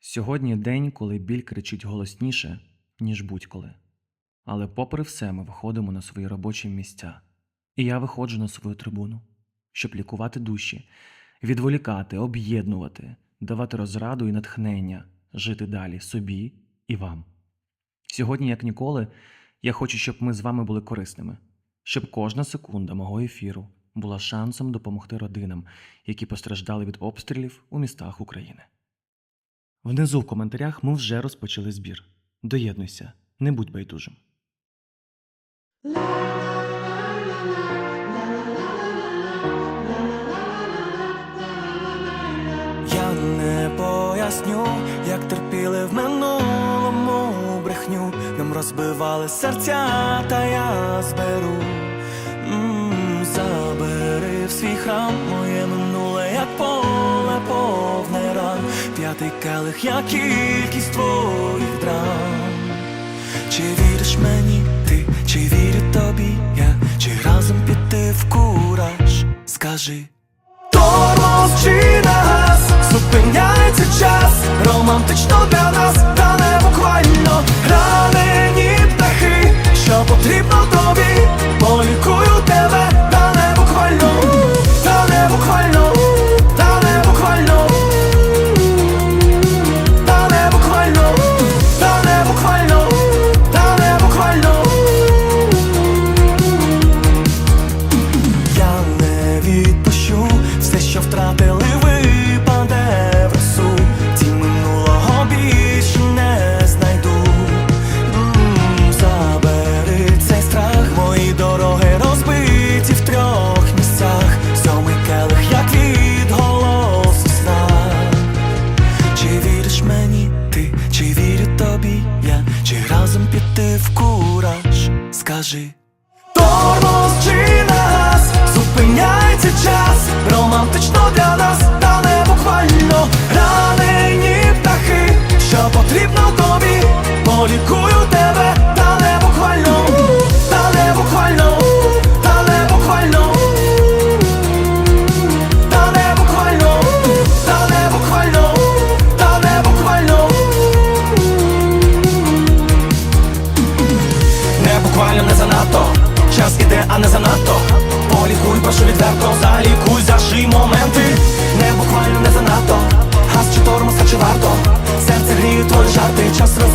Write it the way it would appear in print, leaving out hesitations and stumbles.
Сьогодні день, коли біль кричить голосніше, ніж будь-коли. Але попри все ми виходимо на свої робочі місця. І я виходжу на свою трибуну, щоб лікувати душі, відволікати, об'єднувати, давати розраду і натхнення, жити далі собі і вам. Сьогодні, як ніколи, я хочу, щоб ми з вами були корисними, щоб кожна секунда мого ефіру була шансом допомогти родинам, які постраждали від обстрілів у містах України. Внизу в коментарях ми вже розпочали збір. Доєднуйся, не будь байдужим. Я не поясню, як терпіли в минулому брехню. Нам розбивали серця, та я зберу. Забери в свій храм моє минуле, як поле повне ран. П'ятий келих, як кількість твоїх драм. Чи віриш мені ти, чи вірю тобі я, чи разом піти в кураж? Скажи. Тормоз чи на газ, зупиняється час, романтично для нас, та не буквально. Ранені птахи, що потрібно тобі, полікую тебе, та не буквально, та не буквально, та не буквально, та не буквально, та не буквально, та не буквально. Я не відпущу все, що втратили, випаде в росу. Ті минулого більше не знайду. Забери цей страх, мої дороги розбиті в трьох місцях. Сьомий келих, як відголос у снах. Чи віриш мені ти, чи вірю тобі я, чи разом піти в кураж? Скажи. Тормоз чи на газ, зупиняється час, романтично для нас, та не буквально. Ранені птахи, що потрібно тобі, полікую тебе, та не буквально, та не буквально, та не буквально, та не буквально, та не буквально, та не буквально. Не буквально, не занадто. Час іде, а не занадто. Полікуй, прошу відверто, залікуй, заший моменти. Не буквально, не занадто. Газ чи тормоз, а чи варто? Серце гріє твої жарти, час